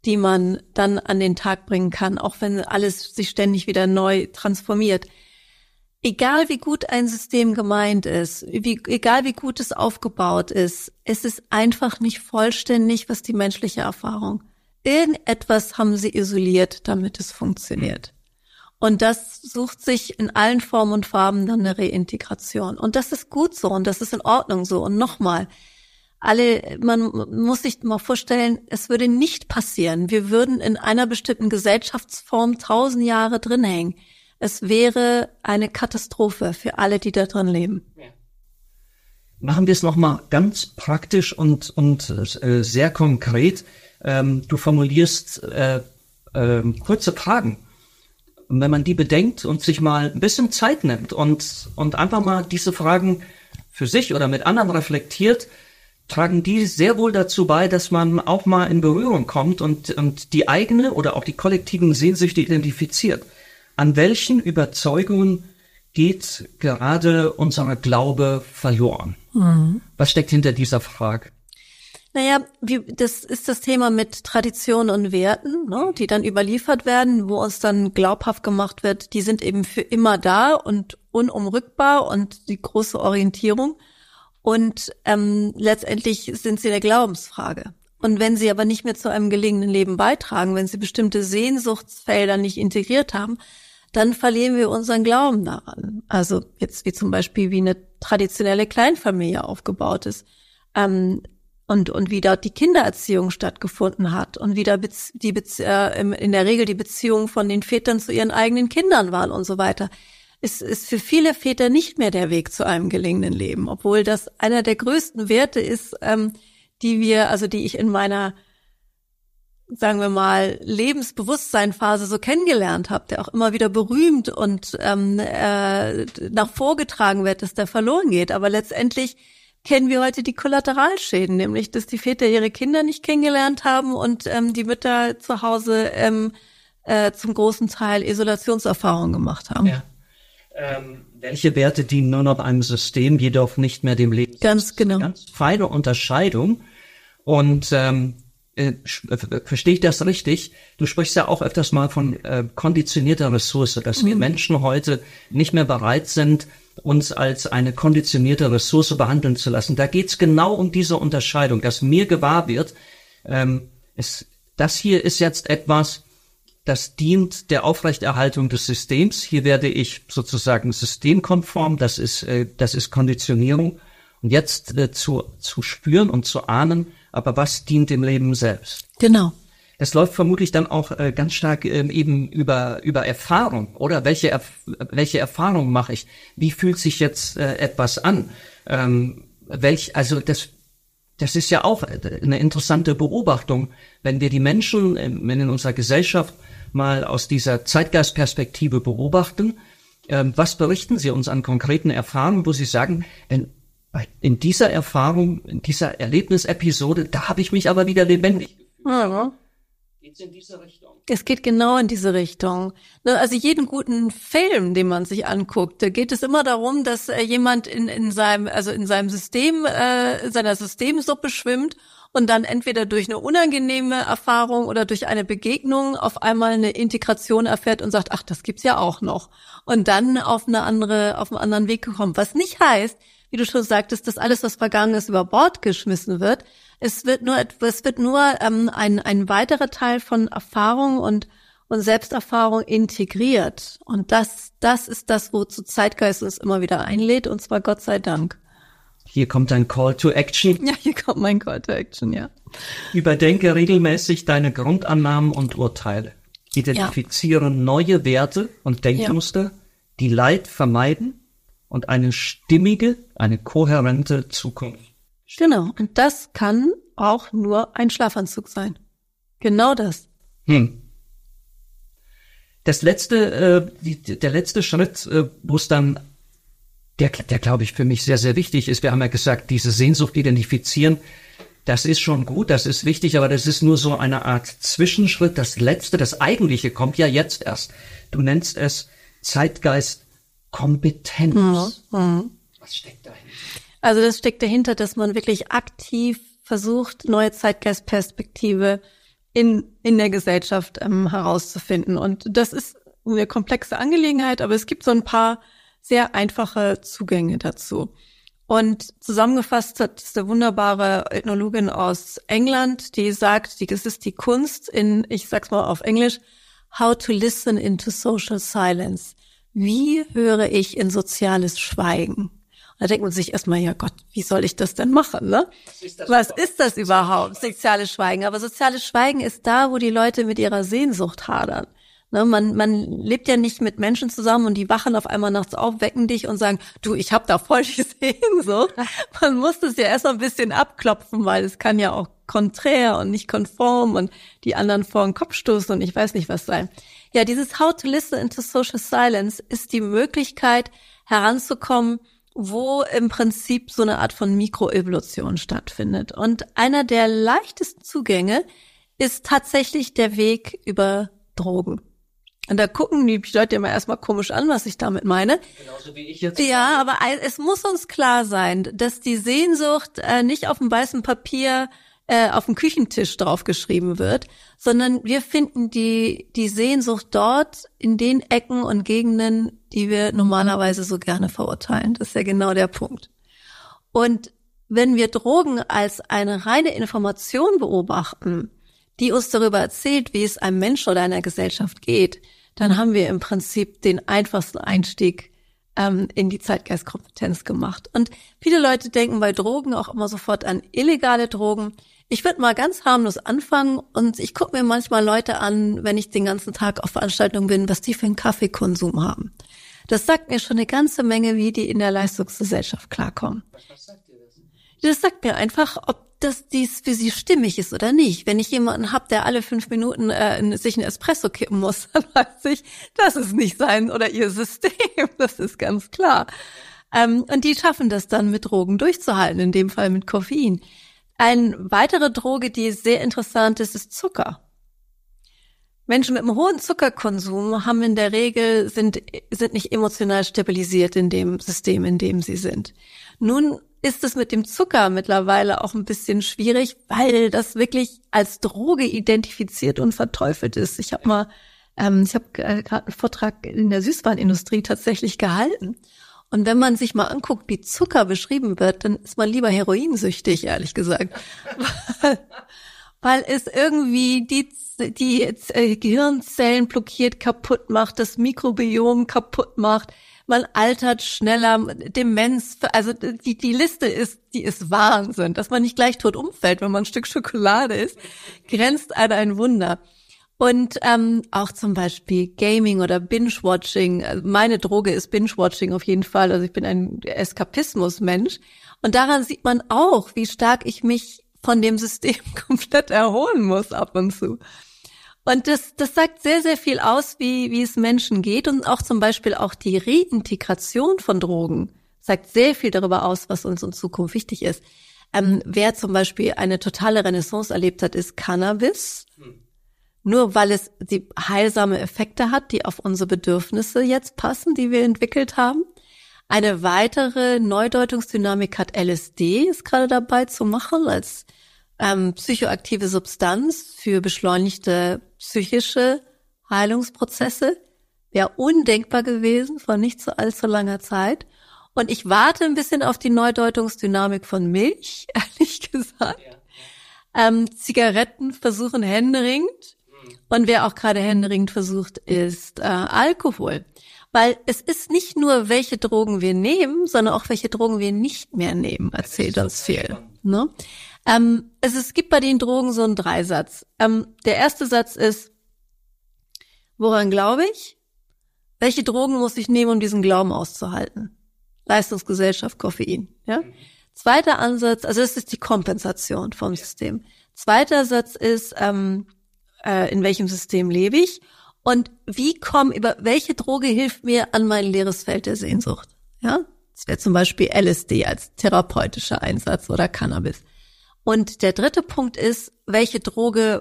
die man dann an den Tag bringen kann, auch wenn alles sich ständig wieder neu transformiert. Egal wie gut ein System gemeint ist, egal wie gut es aufgebaut ist, es ist einfach nicht vollständig, was die menschliche Erfahrung. Irgendetwas haben sie isoliert, damit es funktioniert. Und das sucht sich in allen Formen und Farben dann eine Reintegration. Und das ist gut so und das ist in Ordnung so. Und nochmal, man muss sich mal vorstellen, es würde nicht passieren. Wir würden in einer bestimmten Gesellschaftsform 1000 Jahre drin hängen. Es wäre eine Katastrophe für alle, die da drin leben. Ja. Machen wir es nochmal ganz praktisch und sehr konkret. Du formulierst kurze Fragen. Und wenn man die bedenkt und sich mal ein bisschen Zeit nimmt und einfach mal diese Fragen für sich oder mit anderen reflektiert, tragen die sehr wohl dazu bei, dass man auch mal in Berührung kommt und die eigene oder auch die kollektiven Sehnsüchte identifiziert. An welchen Überzeugungen geht gerade unser Glaube verloren? Mhm. Was steckt hinter dieser Frage? Naja, das ist das Thema mit Tradition und Werten, ne, die dann überliefert werden, wo uns dann glaubhaft gemacht wird, die sind eben für immer da und unumrückbar und die große Orientierung. Und letztendlich sind sie eine Glaubensfrage. Und wenn sie aber nicht mehr zu einem gelingenden Leben beitragen, wenn sie bestimmte Sehnsuchtsfelder nicht integriert haben, dann verlieren wir unseren Glauben daran. Also jetzt wie zum Beispiel, wie eine traditionelle Kleinfamilie aufgebaut ist. Und wie dort die Kindererziehung stattgefunden hat und wie da in der Regel die Beziehung von den Vätern zu ihren eigenen Kindern waren und so weiter, ist für viele Väter nicht mehr der Weg zu einem gelingenden Leben, obwohl das einer der größten Werte ist, die ich in meiner, sagen wir mal, Lebensbewusstseinphase so kennengelernt habe, der auch immer wieder berühmt und nach vorgetragen wird, dass der verloren geht. Aber letztendlich kennen wir heute die Kollateralschäden, nämlich dass die Väter ihre Kinder nicht kennengelernt haben und die Mütter zu Hause zum großen Teil Isolationserfahrungen gemacht haben. Ja. Welche Werte dienen nur noch einem System, jedoch nicht mehr dem Leben? Ganz genau. Ganz feine Unterscheidung. Und verstehe ich das richtig? Du sprichst ja auch öfters mal von konditionierter Ressource, dass wir Menschen heute nicht mehr bereit sind, uns als eine konditionierte Ressource behandeln zu lassen. Da geht's genau um diese Unterscheidung, dass mir gewahr wird, das hier ist jetzt etwas, das dient der Aufrechterhaltung des Systems. Hier werde ich sozusagen systemkonform, das ist Konditionierung. Und jetzt zu spüren und zu ahnen, aber was dient dem Leben selbst? Genau. Das läuft vermutlich dann auch ganz stark eben über Erfahrung, oder? Welche Erfahrung mache ich? Wie fühlt sich jetzt etwas an? Das ist ja auch eine interessante Beobachtung, wenn wir die Menschen in unserer Gesellschaft mal aus dieser Zeitgeistperspektive beobachten. Was berichten sie uns an konkreten Erfahrungen, wo sie sagen, in dieser Erfahrung, in dieser Erlebnisepisode, da habe ich mich aber wieder lebendig gefühlt. Ja. Geht's in diese Richtung? Es geht genau in diese Richtung. Also jeden guten Film, den man sich anguckt, da geht es immer darum, dass jemand in seinem System, seiner Systemsuppe schwimmt und dann entweder durch eine unangenehme Erfahrung oder durch eine Begegnung auf einmal eine Integration erfährt und sagt, ach, das gibt's ja auch noch. Und dann auf einen anderen Weg gekommen. Was nicht heißt, wie du schon sagtest, dass alles, was vergangen ist, über Bord geschmissen wird. Es wird nur ein weiterer Teil von Erfahrung und Selbsterfahrung integriert. Und das ist das, wozu Zeitgeist uns immer wieder einlädt, und zwar Gott sei Dank. Hier kommt ein Call to Action. Ja, hier kommt mein Call to Action, ja. Überdenke regelmäßig deine Grundannahmen und Urteile. Identifiziere neue Werte und Denkmuster, die Leid vermeiden und eine stimmige, eine kohärente Zukunft. Genau, und das kann auch nur ein Schlafanzug sein. Genau das. Der letzte Schritt, wo es dann, der glaube ich für mich sehr, sehr wichtig ist. Wir haben ja gesagt, diese Sehnsucht identifizieren, das ist schon gut, das ist wichtig, aber das ist nur so eine Art Zwischenschritt. Das Letzte, das Eigentliche kommt ja jetzt erst. Du nennst es Zeitgeistkompetenz. Was steckt dahinter? Also das steckt dahinter, dass man wirklich aktiv versucht, neue Zeitgeistperspektive in der Gesellschaft herauszufinden. Und das ist eine komplexe Angelegenheit, aber es gibt so ein paar sehr einfache Zugänge dazu. Und zusammengefasst hat es eine wunderbare Ethnologin aus England, die sagt, es ist die Kunst ich sag's mal auf Englisch, how to listen into social silence. Wie höre ich in soziales Schweigen? Da denkt man sich erstmal, ja Gott, wie soll ich das denn machen, ne? Was ist das überhaupt, soziales Schweigen? Aber soziales Schweigen ist da, wo die Leute mit ihrer Sehnsucht hadern. Ne, man lebt ja nicht mit Menschen zusammen und die wachen auf einmal nachts auf, wecken dich und sagen, du, ich hab da voll die Sehnsucht. Man muss das ja erst mal ein bisschen abklopfen, weil es kann ja auch konträr und nicht konform und die anderen vor den Kopf stoßen und ich weiß nicht was sein. Ja, dieses How to Listen into Social Silence ist die Möglichkeit heranzukommen, wo im Prinzip so eine Art von Mikroevolution stattfindet. Und einer der leichtesten Zugänge ist tatsächlich der Weg über Drogen. Und da gucken die Leute immer erstmal komisch an, was ich damit meine. Genauso wie ich jetzt. Ja, aber es muss uns klar sein, dass die Sehnsucht nicht auf dem weißen Papier auf dem Küchentisch draufgeschrieben wird, sondern wir finden die Sehnsucht dort in den Ecken und Gegenden, die wir normalerweise so gerne verurteilen. Das ist ja genau der Punkt. Und wenn wir Drogen als eine reine Information beobachten, die uns darüber erzählt, wie es einem Menschen oder einer Gesellschaft geht, dann haben wir im Prinzip den einfachsten Einstieg in die Zeitgeistkompetenz gemacht. Und viele Leute denken bei Drogen auch immer sofort an illegale Drogen. Ich würde mal ganz harmlos anfangen und ich gucke mir manchmal Leute an, wenn ich den ganzen Tag auf Veranstaltungen bin, was die für einen Kaffeekonsum haben. Das sagt mir schon eine ganze Menge, wie die in der Leistungsgesellschaft klarkommen. Was sagt dir das? Das sagt mir einfach, ob dies für sie stimmig ist oder nicht. Wenn ich jemanden habe, der alle 5 Minuten sich einen Espresso kippen muss, dann weiß ich, das ist nicht sein oder ihr System. Das ist ganz klar. Und die schaffen das dann mit Drogen durchzuhalten, in dem Fall mit Koffein. Eine weitere Droge, die sehr interessant ist, ist Zucker. Menschen mit einem hohen Zuckerkonsum haben in der Regel, sind nicht emotional stabilisiert in dem System, in dem sie sind. Nun ist es mit dem Zucker mittlerweile auch ein bisschen schwierig, weil das wirklich als Droge identifiziert und verteufelt ist. Ich habe gerade einen Vortrag in der Süßwarenindustrie tatsächlich gehalten. Und wenn man sich mal anguckt, wie Zucker beschrieben wird, dann ist man lieber heroinsüchtig, ehrlich gesagt. Weil es irgendwie die Gehirnzellen blockiert, kaputt macht, das Mikrobiom kaputt macht. Man altert schneller, Demenz, also die Liste die ist Wahnsinn. Dass man nicht gleich tot umfällt, wenn man ein Stück Schokolade isst, grenzt an ein Wunder. Und auch zum Beispiel Gaming oder Binge-Watching. Also meine Droge ist Binge-Watching auf jeden Fall. Also ich bin ein Eskapismus-Mensch. Und daran sieht man auch, wie stark ich mich von dem System komplett erholen muss ab und zu. Und das sagt sehr, sehr viel aus, wie es Menschen geht. Und auch zum Beispiel auch die Reintegration von Drogen sagt sehr viel darüber aus, was uns in Zukunft wichtig ist. Wer zum Beispiel eine totale Renaissance erlebt hat, ist Cannabis. Nur weil es die heilsame Effekte hat, die auf unsere Bedürfnisse jetzt passen, die wir entwickelt haben. Eine weitere Neudeutungsdynamik hat LSD, ist gerade dabei zu machen als psychoaktive Substanz für beschleunigte psychische Heilungsprozesse. Wäre undenkbar gewesen vor nicht so allzu langer Zeit. Und ich warte ein bisschen auf die Neudeutungsdynamik von Milch, ehrlich gesagt. Zigaretten versuchen händeringend. Und wer auch gerade händeringend versucht, ist Alkohol. Weil es ist nicht nur, welche Drogen wir nehmen, sondern auch, welche Drogen wir nicht mehr nehmen, erzählt uns viel. Ne? Es gibt bei den Drogen so einen Dreisatz. Der erste Satz ist, woran glaube ich? Welche Drogen muss ich nehmen, um diesen Glauben auszuhalten? Leistungsgesellschaft, Koffein. Ja? Zweiter Ansatz, also das ist die Kompensation vom System. Zweiter Satz ist, in welchem System lebe ich? Und über welche Droge hilft mir an mein leeres Feld der Sehnsucht? Ja? Das wäre zum Beispiel LSD als therapeutischer Einsatz oder Cannabis. Und der dritte Punkt ist, welche Droge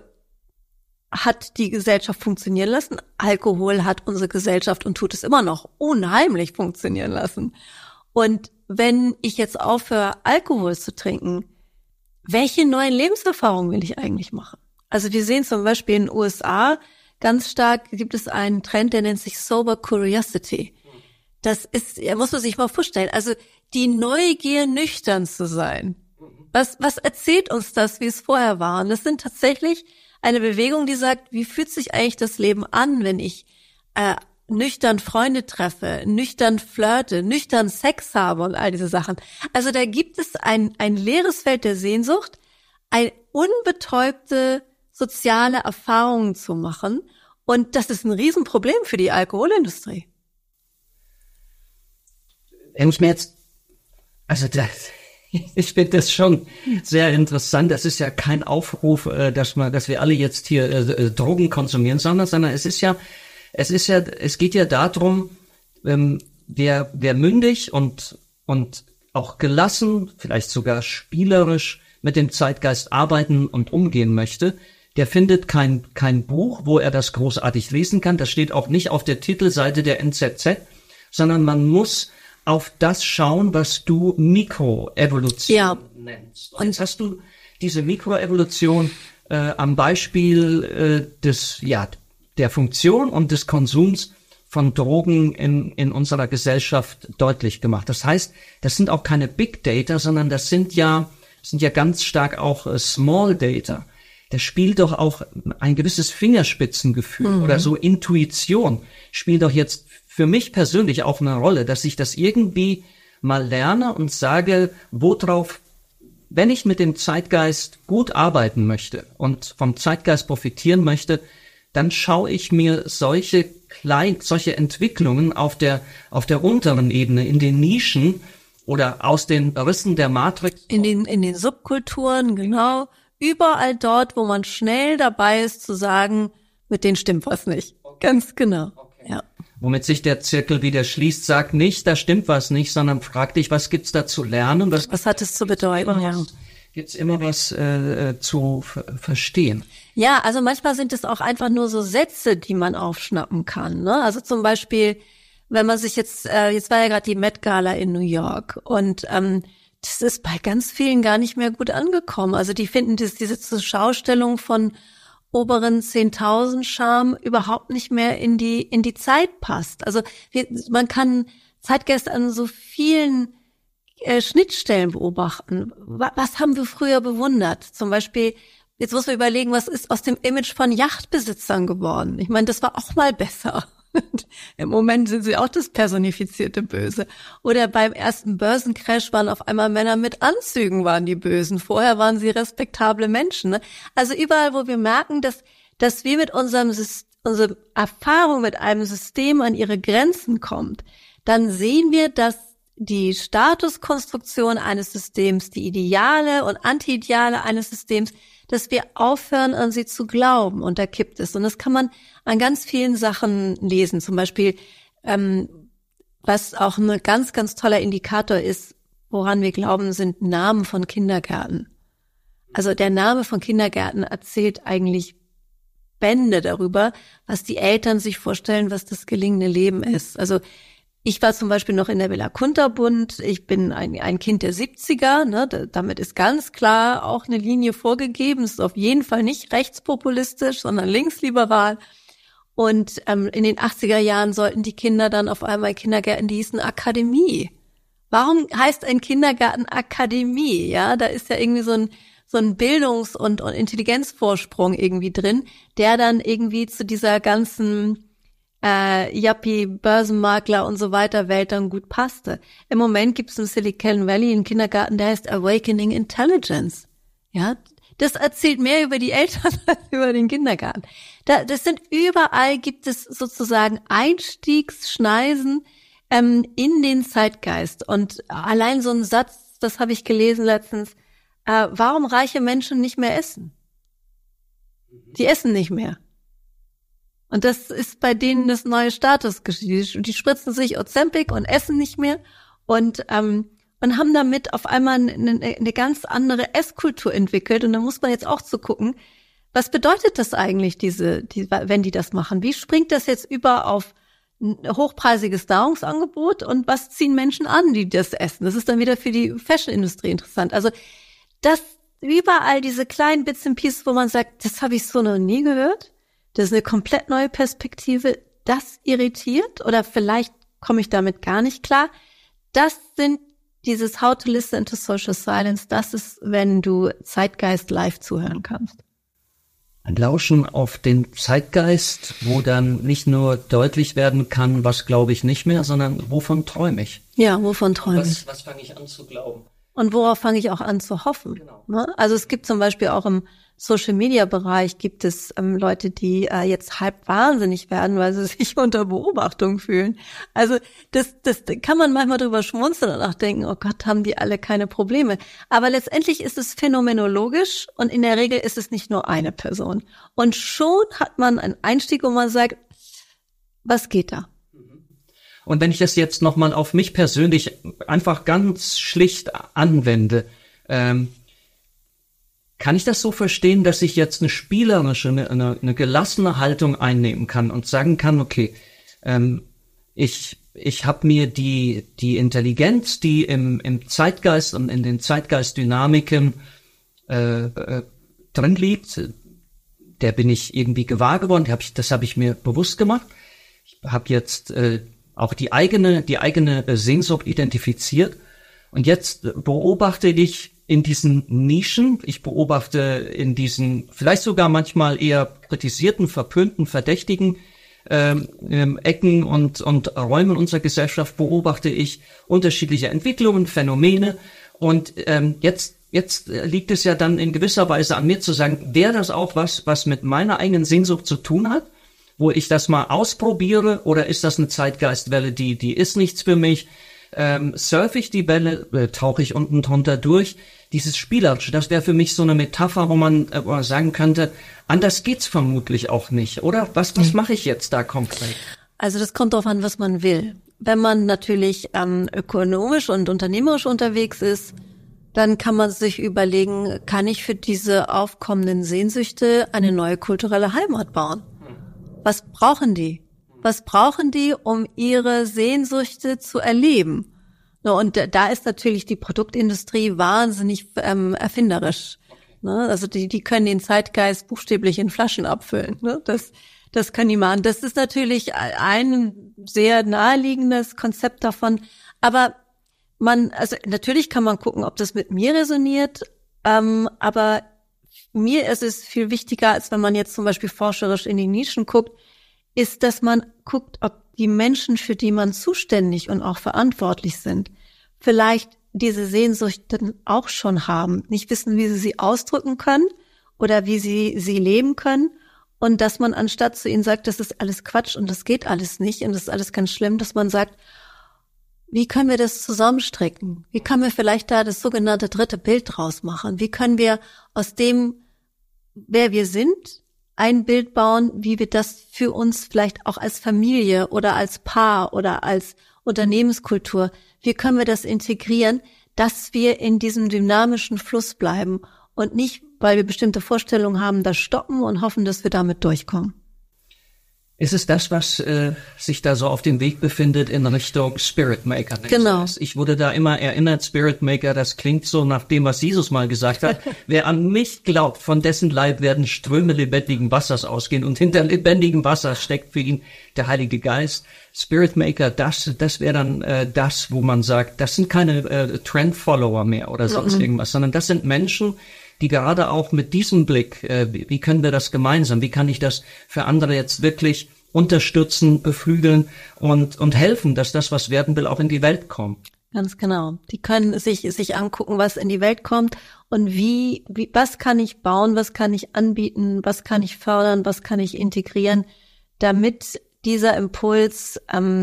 hat die Gesellschaft funktionieren lassen? Alkohol hat unsere Gesellschaft und tut es immer noch unheimlich funktionieren lassen. Und wenn ich jetzt aufhöre, Alkohol zu trinken, welche neuen Lebenserfahrungen will ich eigentlich machen? Also wir sehen zum Beispiel in den USA ganz stark, gibt es einen Trend, der nennt sich Sober Curiosity. Das ist, muss man sich mal vorstellen, also die Neugier, nüchtern zu sein. Was erzählt uns das, wie es vorher war? Und das sind tatsächlich eine Bewegung, die sagt, wie fühlt sich eigentlich das Leben an, wenn ich nüchtern Freunde treffe, nüchtern flirte, nüchtern Sex habe und all diese Sachen. Also da gibt es ein leeres Feld der Sehnsucht, ein unbetäubte soziale Erfahrungen zu machen. Und das ist ein Riesenproblem für die Alkoholindustrie. Wenn ich mir jetzt, also ich finde das schon sehr interessant. Das ist ja kein Aufruf, dass wir alle jetzt hier Drogen konsumieren, sondern es geht ja darum, wer mündig und auch gelassen, vielleicht sogar spielerisch mit dem Zeitgeist arbeiten und umgehen möchte, der findet kein Buch, wo er das großartig lesen kann. Das steht auch nicht auf der Titelseite der NZZ, sondern man muss auf das schauen, was du Mikroevolution nennst. Und jetzt hast du diese Mikroevolution am Beispiel der Funktion und des Konsums von Drogen in unserer Gesellschaft deutlich gemacht. Das heißt, das sind auch keine Big Data, sondern das sind ja ganz stark auch Small Data. Das spielt doch auch ein gewisses Fingerspitzengefühl oder so Intuition spielt doch jetzt für mich persönlich auch eine Rolle, dass ich das irgendwie mal lerne und sage, worauf, wenn ich mit dem Zeitgeist gut arbeiten möchte und vom Zeitgeist profitieren möchte, dann schaue ich mir solche Entwicklungen auf der unteren Ebene, in den Nischen oder aus den Rissen der Matrix. In den Subkulturen, genau. Überall dort, wo man schnell dabei ist zu sagen, mit denen stimmt was nicht. Okay. Ganz genau. Okay. Ja. Womit sich der Zirkel wieder schließt, sagt nicht, da stimmt was nicht, sondern frag dich, was gibt's da zu lernen? Was hat es zu bedeuten? Gibt's immer was zu verstehen? Ja, also manchmal sind es auch einfach nur so Sätze, die man aufschnappen kann. Ne? Also zum Beispiel, wenn man sich jetzt war ja gerade die Met Gala in New York und das ist bei ganz vielen gar nicht mehr gut angekommen. Also die finden, dass diese Zuschaustellung von oberen 10.000 Charme überhaupt nicht mehr in die Zeit passt. Also man kann Zeitgeist an so vielen Schnittstellen beobachten. Was haben wir früher bewundert? Zum Beispiel, jetzt muss man überlegen, was ist aus dem Image von Yachtbesitzern geworden? Ich meine, das war auch mal besser. Im Moment sind sie auch das personifizierte Böse. Oder beim ersten Börsencrash waren auf einmal Männer mit Anzügen waren die Bösen. Vorher waren sie respektable Menschen. Ne? Also überall, wo wir merken, dass wir mit unsere Erfahrung mit einem System an ihre Grenzen kommt, dann sehen wir, dass die Statuskonstruktion eines Systems, die Ideale und Anti-Ideale eines Systems, dass wir aufhören, an sie zu glauben. Und da kippt es. Und das kann man an ganz vielen Sachen lesen. Zum Beispiel, was auch ein ganz, ganz toller Indikator ist, woran wir glauben, sind Namen von Kindergärten. Also der Name von Kindergärten erzählt eigentlich Bände darüber, was die Eltern sich vorstellen, was das gelingende Leben ist. Also ich war zum Beispiel noch in der Villa Kunterbund. Ich bin ein Kind der 70er. Ne? Damit ist ganz klar auch eine Linie vorgegeben. Es ist auf jeden Fall nicht rechtspopulistisch, sondern linksliberal. Und in den 80er Jahren sollten die Kinder dann auf einmal Kindergärten, die hießen Akademie. Warum heißt ein Kindergarten Akademie? Ja, da ist ja irgendwie so ein Bildungs- und Intelligenzvorsprung irgendwie drin, der dann irgendwie zu dieser ganzen Yuppie, Börsenmakler und so weiter Welt dann gut passte. Im Moment gibt es im Silicon Valley einen Kindergarten, der heißt Awakening Intelligence. Ja, das erzählt mehr über die Eltern als über den Kindergarten. Überall gibt es sozusagen Einstiegsschneisen in den Zeitgeist. Und allein so ein Satz, das habe ich gelesen letztens, warum reiche Menschen nicht mehr essen? Die essen nicht mehr. Und das ist bei denen das neue Statusgefühl. Die spritzen sich Ozempic und essen nicht mehr und haben damit auf einmal eine ganz andere Esskultur entwickelt. Und da muss man jetzt auch zu gucken, was bedeutet das eigentlich, wenn die das machen? Wie springt das jetzt über auf ein hochpreisiges Nahrungsangebot und was ziehen Menschen an, die das essen? Das ist dann wieder für die Fashion-Industrie interessant. Also überall diese kleinen Bits and Pieces, wo man sagt, das habe ich so noch nie gehört. Das ist eine komplett neue Perspektive. Das irritiert oder vielleicht komme ich damit gar nicht klar. Das sind dieses How to Listen to Social Silence. Das ist, wenn du Zeitgeist live zuhören kannst. Ein Lauschen auf den Zeitgeist, wo dann nicht nur deutlich werden kann, was glaube ich nicht mehr, sondern wovon träume ich? Ja, wovon träume ich? Was fange ich an zu glauben? Und worauf fange ich auch an zu hoffen? Genau. Also es gibt zum Beispiel auch im Social-Media-Bereich gibt es Leute, die jetzt halb wahnsinnig werden, weil sie sich unter Beobachtung fühlen. Also das kann man manchmal drüber schmunzeln und auch denken, oh Gott, haben die alle keine Probleme. Aber letztendlich ist es phänomenologisch und in der Regel ist es nicht nur eine Person. Und schon hat man einen Einstieg, wo man sagt, was geht da? Und wenn ich das jetzt nochmal auf mich persönlich einfach ganz schlicht anwende, kann ich das so verstehen, dass ich jetzt eine spielerische, eine gelassene Haltung einnehmen kann und sagen kann, okay, ich habe mir die Intelligenz, die im Zeitgeist und in den Zeitgeistdynamiken drin liegt, der bin ich irgendwie gewahr geworden, das habe ich mir bewusst gemacht. Ich habe jetzt auch die eigene Sehnsucht identifiziert. Und jetzt beobachte ich in diesen Nischen, ich beobachte in diesen vielleicht sogar manchmal eher kritisierten, verpönten, verdächtigen Ecken und Räumen unserer Gesellschaft beobachte ich unterschiedliche Entwicklungen, Phänomene. Und jetzt liegt es ja dann in gewisser Weise an mir zu sagen, wäre das auch was mit meiner eigenen Sehnsucht zu tun hat, wo ich das mal ausprobiere, oder ist das eine Zeitgeistwelle, die ist nichts für mich? Surfe ich die Welle, tauche ich unten drunter durch? Dieses Spielerische, das wäre für mich so eine Metapher, wo man sagen könnte, anders geht's vermutlich auch nicht, oder? Was mache ich jetzt da konkret? Also das kommt darauf an, was man will. Wenn man natürlich ökonomisch und unternehmerisch unterwegs ist, dann kann man sich überlegen, kann ich für diese aufkommenden Sehnsüchte eine neue kulturelle Heimat bauen? Was brauchen die? Was brauchen die, um ihre Sehnsüchte zu erleben? Und da ist natürlich die Produktindustrie wahnsinnig erfinderisch. Also die können den Zeitgeist buchstäblich in Flaschen abfüllen. Das können die machen. Das ist natürlich ein sehr naheliegendes Konzept davon. Aber also natürlich kann man gucken, ob das mit mir resoniert. Aber mir ist es viel wichtiger, als wenn man jetzt zum Beispiel forscherisch in die Nischen guckt, ist, dass man guckt, ob die Menschen, für die man zuständig und auch verantwortlich sind, vielleicht diese Sehnsüchte auch schon haben, nicht wissen, wie sie ausdrücken können oder wie sie leben können, und dass man anstatt zu ihnen sagt, das ist alles Quatsch und das geht alles nicht und das ist alles ganz schlimm, dass man sagt, wie können wir das zusammenstricken? Wie können wir vielleicht da das sogenannte dritte Bild draus machen? Wie können wir aus dem, wer wir sind, ein Bild bauen, wie wir das für uns vielleicht auch als Familie oder als Paar oder als Unternehmenskultur, wie können wir das integrieren, dass wir in diesem dynamischen Fluss bleiben und nicht, weil wir bestimmte Vorstellungen haben, das stoppen und hoffen, dass wir damit durchkommen. Ist es das, was sich da so auf dem Weg befindet in Richtung Spirit Maker? Genau. Ich wurde da immer erinnert, Spirit Maker, das klingt so nach dem, was Jesus mal gesagt hat. Wer an mich glaubt, von dessen Leib werden Ströme lebendigen Wassers ausgehen. Und hinter lebendigem Wasser steckt für ihn der Heilige Geist. Spirit Maker, das wäre dann das, wo man sagt, das sind keine Trend-Follower mehr oder sonst irgendwas, sondern das sind Menschen, die gerade auch mit diesem Blick, wie können wir das gemeinsam, wie kann ich das für andere jetzt wirklich unterstützen, beflügeln und helfen, dass das, was werden will, auch in die Welt kommt. Ganz genau. Die können sich angucken, was in die Welt kommt und was kann ich bauen, was kann ich anbieten, was kann ich fördern, was kann ich integrieren, damit dieser Impuls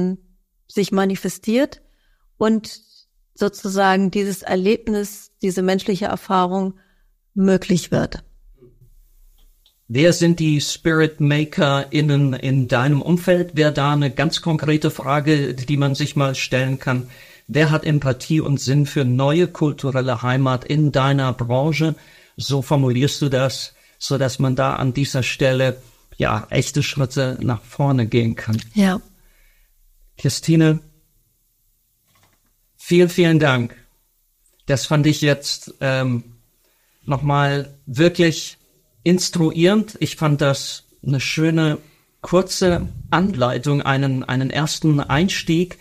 sich manifestiert und sozusagen dieses Erlebnis, diese menschliche Erfahrung möglich wird. Wer sind die Spirit MakerInnen in deinem Umfeld? Wäre da eine ganz konkrete Frage, die man sich mal stellen kann. Wer hat Empathie und Sinn für neue kulturelle Heimat in deiner Branche? So formulierst du das, so dass man da an dieser Stelle ja echte Schritte nach vorne gehen kann. Ja. Christine, vielen, vielen Dank. Das fand ich jetzt nochmal wirklich instruierend. Ich fand das eine schöne, kurze Anleitung, einen ersten Einstieg,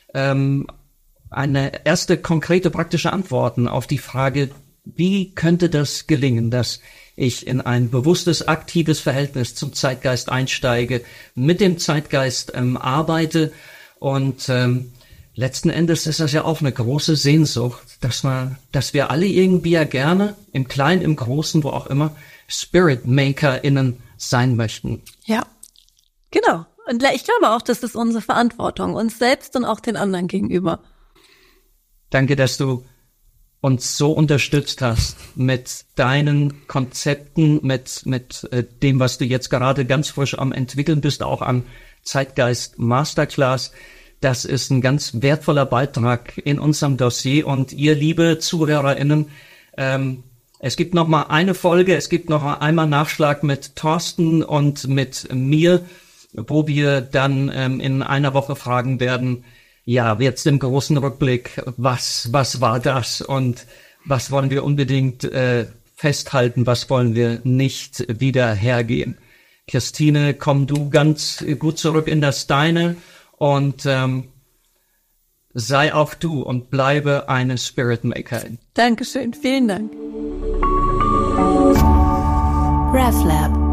eine erste konkrete praktische Antworten auf die Frage, wie könnte das gelingen, dass ich in ein bewusstes, aktives Verhältnis zum Zeitgeist einsteige, mit dem Zeitgeist arbeite und letzten Endes ist das ja auch eine große Sehnsucht, dass wir alle irgendwie ja gerne, im Kleinen, im Großen, wo auch immer, Spirit-MakerInnen sein möchten. Ja, genau. Und ich glaube auch, das ist unsere Verantwortung, uns selbst und auch den anderen gegenüber. Danke, dass du uns so unterstützt hast mit deinen Konzepten, mit dem, was du jetzt gerade ganz frisch am entwickeln bist, auch am Zeitgeist Masterclass. Das ist ein ganz wertvoller Beitrag in unserem Dossier. Und ihr, liebe ZuhörerInnen, es gibt noch mal eine Folge, es gibt noch einmal Nachschlag mit Thorsten und mit mir, wo wir dann in einer Woche fragen werden, ja, jetzt im großen Rückblick, was war das und was wollen wir unbedingt festhalten, was wollen wir nicht wieder hergeben. Christine, komm du ganz gut zurück in das Deine und sei auch du und bleibe eine Spirit Makerin. Dankeschön, vielen Dank. RefLab